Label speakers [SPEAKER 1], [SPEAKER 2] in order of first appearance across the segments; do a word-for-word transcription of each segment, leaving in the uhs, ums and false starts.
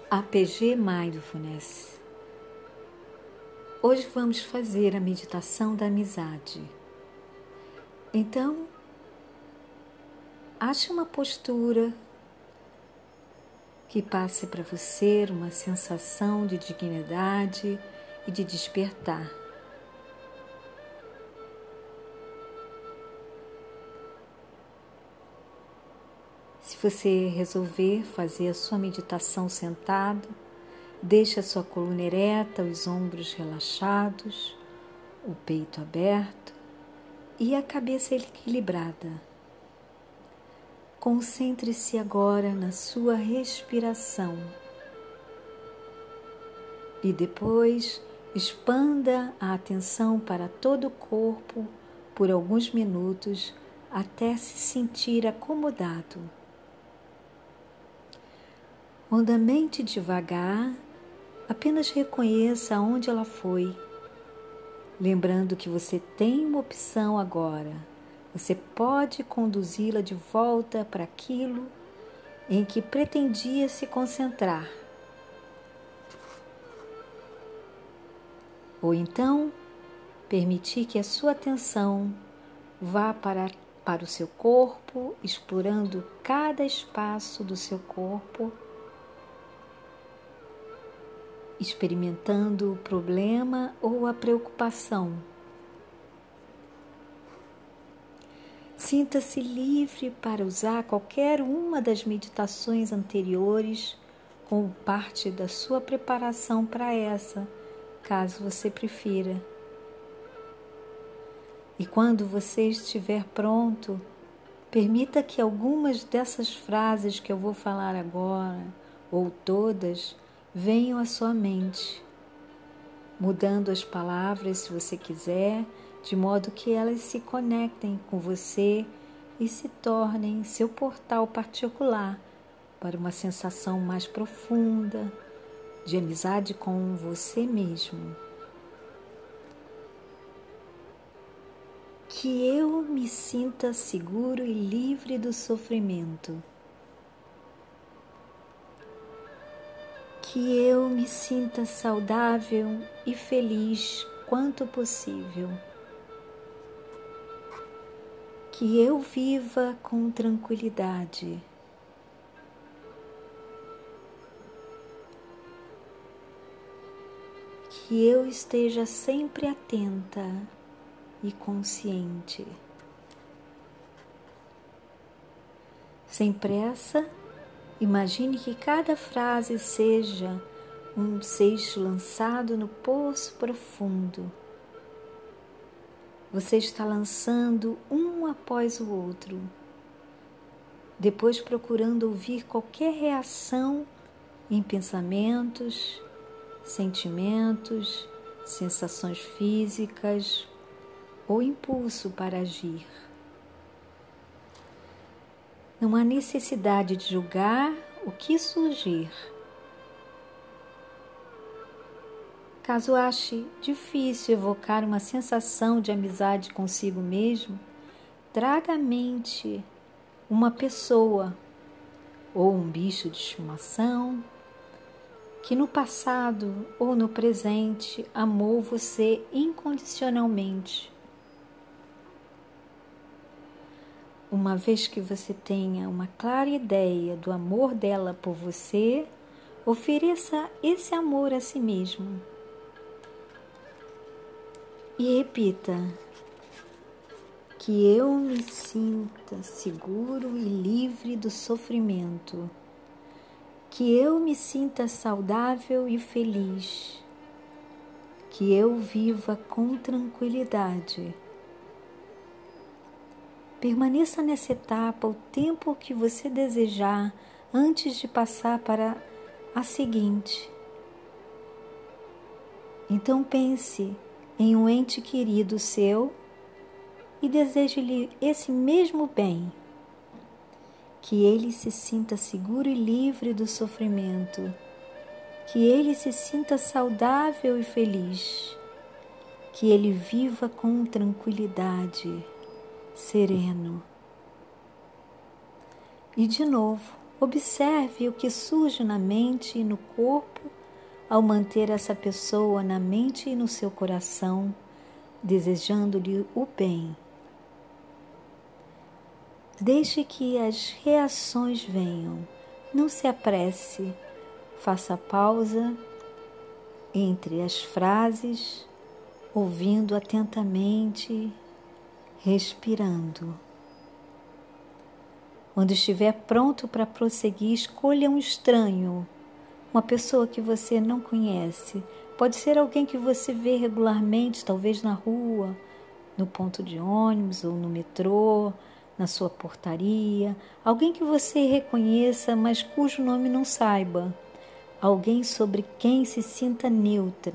[SPEAKER 1] A P G Mindfulness. Hoje vamos fazer a meditação da amizade. Então, ache uma postura que passe para você uma sensação de dignidade e de despertar. Se você resolver fazer a sua meditação sentado, deixe a sua coluna ereta, os ombros relaxados, o peito aberto e a cabeça equilibrada. Concentre-se agora na sua respiração e depois expanda a atenção para todo o corpo por alguns minutos até se sentir acomodado. Lentamente e devagar, apenas reconheça aonde ela foi, lembrando que você tem uma opção agora. Você pode conduzi-la de volta para aquilo em que pretendia se concentrar. Ou então, permitir que a sua atenção vá para, para o seu corpo, explorando cada espaço do seu corpo, experimentando o problema ou a preocupação. Sinta-se livre para usar qualquer uma das meditações anteriores como parte da sua preparação para essa, caso você prefira. E quando você estiver pronto, permita que algumas dessas frases que eu vou falar agora, ou todas, venham à sua mente, mudando as palavras se você quiser, de modo que elas se conectem com você e se tornem seu portal particular para uma sensação mais profunda de amizade com você mesmo. Que eu me sinta seguro e livre do sofrimento. Que eu me sinta saudável e feliz quanto possível. Que eu viva com tranquilidade. Que eu esteja sempre atenta e consciente. Sem pressa, imagine que cada frase seja um seixo lançado no poço profundo. Você está lançando um após o outro, depois procurando ouvir qualquer reação em pensamentos, sentimentos, sensações físicas ou impulso para agir. Não há necessidade de julgar o que surgir. Caso ache difícil evocar uma sensação de amizade consigo mesmo, traga à mente uma pessoa ou um bicho de estimação que no passado ou no presente amou você incondicionalmente. Uma vez que você tenha uma clara ideia do amor dela por você, ofereça esse amor a si mesmo. E repita: que eu me sinta seguro e livre do sofrimento. Que eu me sinta saudável e feliz. Que eu viva com tranquilidade. Permaneça nessa etapa o tempo que você desejar antes de passar para a seguinte. Então pense em um ente querido seu e deseje-lhe esse mesmo bem. Que ele se sinta seguro e livre do sofrimento. Que ele se sinta saudável e feliz. Que ele viva com tranquilidade, sereno. E de novo, Observe o que surge na mente e no corpo ao manter essa pessoa na mente e no seu coração, desejando-lhe o bem. Deixe que as reações venham, não se apresse, faça pausa entre as frases, ouvindo atentamente, respirando. Quando estiver pronto para prosseguir, escolha um estranho, uma pessoa que você não conhece. Pode ser alguém que você vê regularmente, talvez na rua, no ponto de ônibus ou no metrô, na sua portaria. Alguém que você reconheça, mas cujo nome não saiba. Alguém sobre quem se sinta neutro.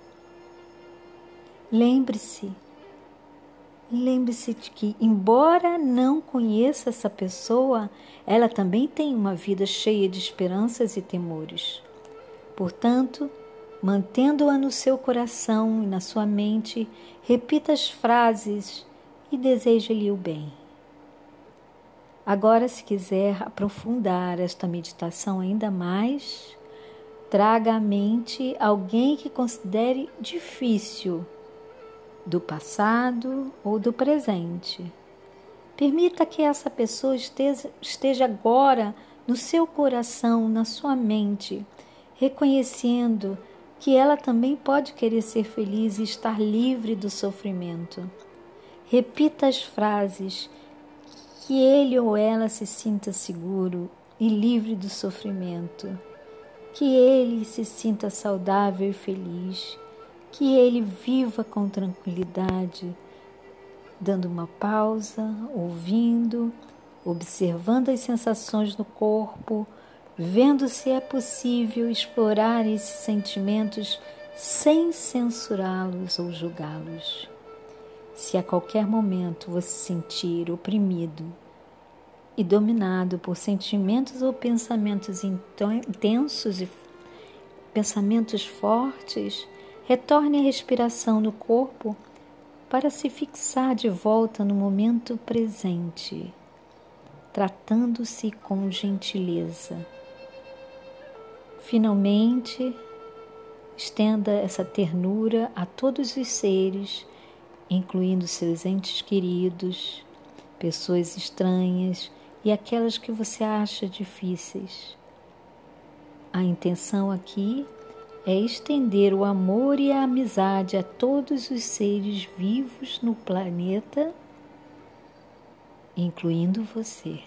[SPEAKER 1] Lembre-se, lembre-se de que, embora não conheça essa pessoa, ela também tem uma vida cheia de esperanças e temores. Portanto, mantendo-a no seu coração e na sua mente, repita as frases e deseje-lhe o bem. Agora, se quiser aprofundar esta meditação ainda mais, traga à mente alguém que considere difícil, do passado ou do presente. Permita que essa pessoa esteja, esteja agora no seu coração, na sua mente, reconhecendo que ela também pode querer ser feliz e estar livre do sofrimento. Repita as frases, que ele ou ela se sinta seguro e livre do sofrimento, que ele se sinta saudável e feliz, que ele viva com tranquilidade, dando uma pausa, ouvindo, observando as sensações no corpo, vendo se é possível explorar esses sentimentos sem censurá-los ou julgá-los. Se a qualquer momento você se sentir oprimido e dominado por sentimentos ou pensamentos intensos e pensamentos fortes, retorne à respiração no corpo para se fixar de volta no momento presente, tratando-se com gentileza. Finalmente, estenda essa ternura a todos os seres, incluindo seus entes queridos, pessoas estranhas e aquelas que você acha difíceis. A intenção aqui é estender o amor e a amizade a todos os seres vivos no planeta, incluindo você.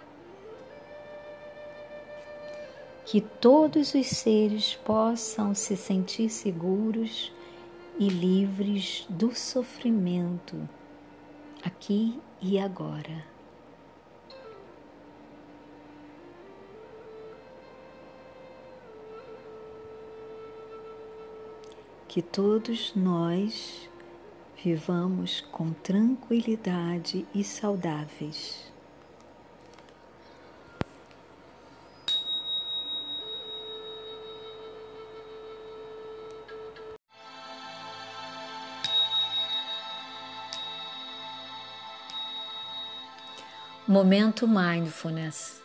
[SPEAKER 1] Que todos os seres possam se sentir seguros e livres do sofrimento, aqui e agora. Que todos nós vivamos com tranquilidade e saudáveis. Momento Mindfulness.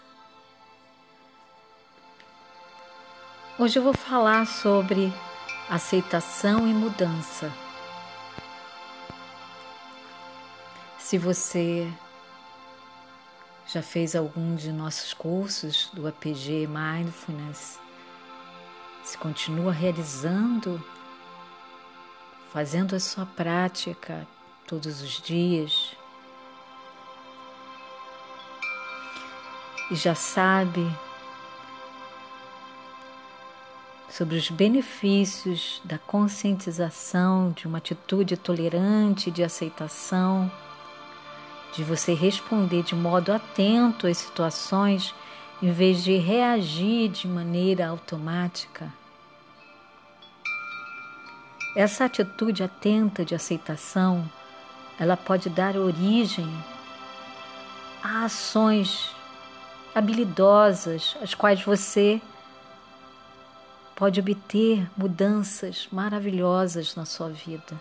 [SPEAKER 1] Hoje eu vou falar sobre aceitação e mudança. Se você já fez algum de nossos cursos do A P G Mindfulness, se continua realizando, fazendo a sua prática todos os dias, e já sabe sobre os benefícios da conscientização, de uma atitude tolerante, de aceitação, de você responder de modo atento às situações em vez de reagir de maneira automática. Essa atitude atenta de aceitação, ela pode dar origem a ações habilidosas, as quais você pode obter mudanças maravilhosas na sua vida.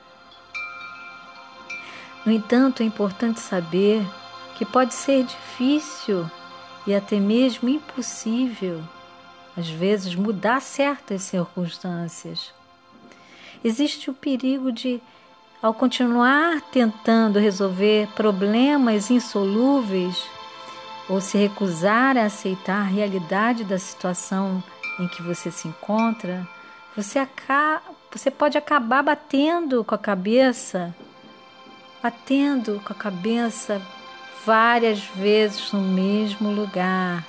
[SPEAKER 1] No entanto, é importante saber que pode ser difícil e até mesmo impossível, às vezes, mudar certas circunstâncias. Existe o perigo de, ao continuar tentando resolver problemas insolúveis ou se recusar a aceitar a realidade da situação em que você se encontra, você, acaba, você pode acabar batendo com a cabeça, batendo com a cabeça várias vezes no mesmo lugar,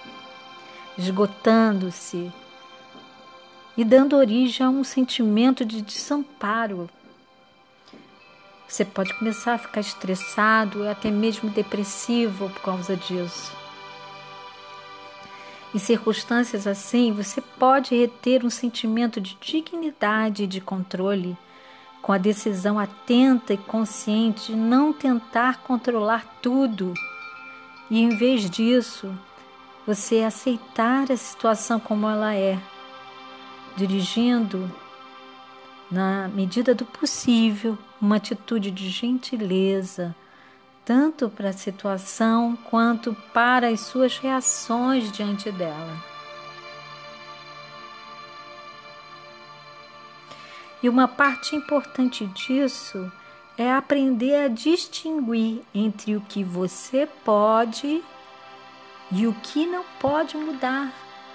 [SPEAKER 1] esgotando-se e dando origem a um sentimento de desamparo. Você pode começar a ficar estressado, até mesmo depressivo por causa disso. Em circunstâncias assim, você pode reter um sentimento de dignidade e de controle, com a decisão atenta e consciente de não tentar controlar tudo e, em vez disso, você aceitar a situação como ela é, dirigindo, na medida do possível, uma atitude de gentileza, tanto para a situação quanto para as suas reações diante dela. E uma parte importante disso é aprender a distinguir entre o que você pode e o que não pode mudar.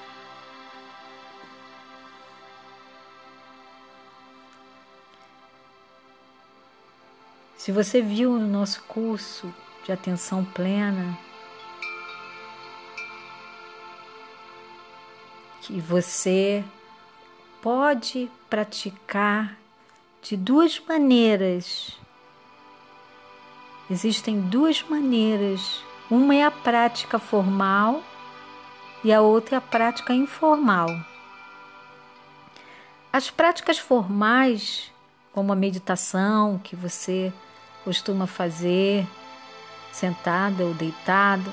[SPEAKER 1] Se você viu no nosso curso de atenção plena que você pode praticar de duas maneiras. Existem duas maneiras. Uma é a prática formal e a outra é a prática informal. As práticas formais, como a meditação que você costuma fazer, sentada ou deitado,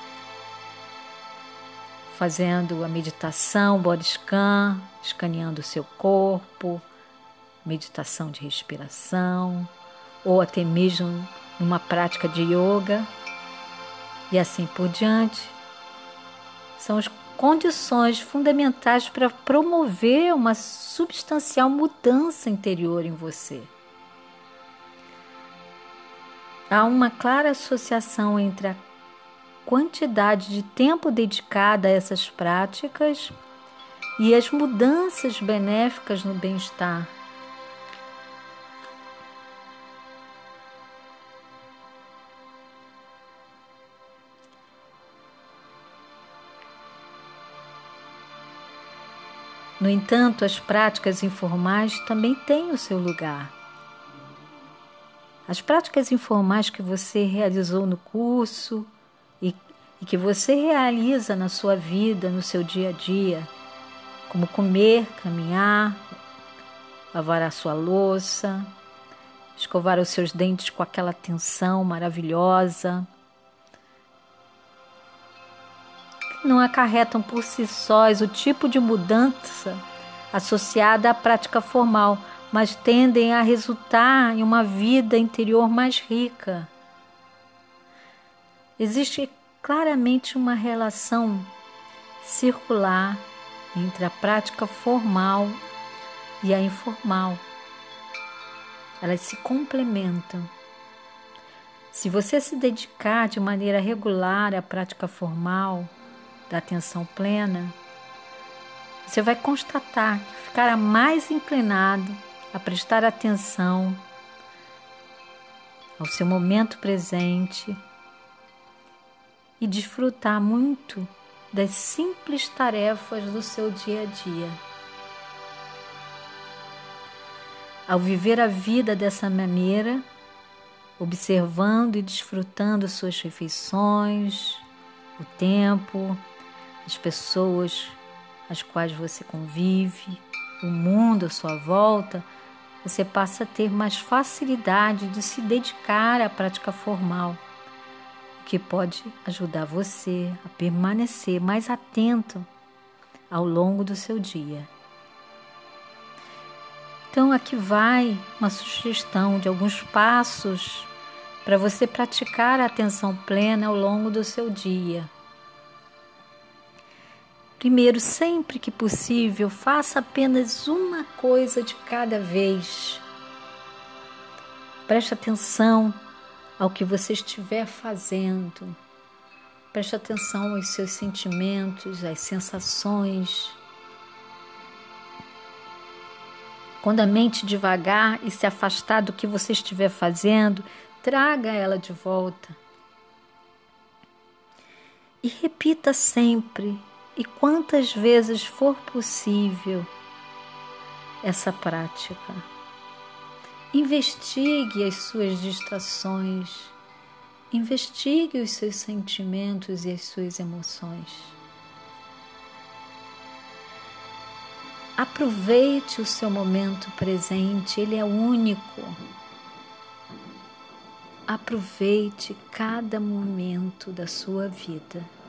[SPEAKER 1] fazendo a meditação, body scan, escaneando o seu corpo, meditação de respiração, ou até mesmo numa prática de yoga, e assim por diante, são as condições fundamentais para promover uma substancial mudança interior em você. Há uma clara associação entre a quantidade de tempo dedicada a essas práticas e as mudanças benéficas no bem-estar. No entanto, as práticas informais também têm o seu lugar. As práticas informais que você realizou no curso e, e que você realiza na sua vida, no seu dia a dia, como comer, caminhar, lavar a sua louça, escovar os seus dentes com aquela atenção maravilhosa, não acarretam por si sós o tipo de mudança associada à prática formal, mas tendem a resultar em uma vida interior mais rica. Existe claramente uma relação circular entre a prática formal e a informal. Elas se complementam. Se você se dedicar de maneira regular à prática formal da atenção plena, você vai constatar que ficará mais inclinado a prestar atenção ao seu momento presente e desfrutar muito das simples tarefas do seu dia a dia. Ao viver a vida dessa maneira, observando e desfrutando suas refeições, o tempo, as pessoas às quais você convive, o mundo à sua volta, você passa a ter mais facilidade de se dedicar à prática formal, o que pode ajudar você a permanecer mais atento ao longo do seu dia. Então, aqui vai uma sugestão de alguns passos para você praticar a atenção plena ao longo do seu dia. Primeiro, sempre que possível, faça apenas uma coisa de cada vez. Preste atenção ao que você estiver fazendo. Preste atenção aos seus sentimentos, às sensações. Quando a mente devagar e se afastar do que você estiver fazendo, traga ela de volta. E repita sempre, e quantas vezes for possível, essa prática. Investigue as suas distrações, investigue os seus sentimentos e as suas emoções. Aproveite o seu momento presente, ele é único. Aproveite cada momento da sua vida.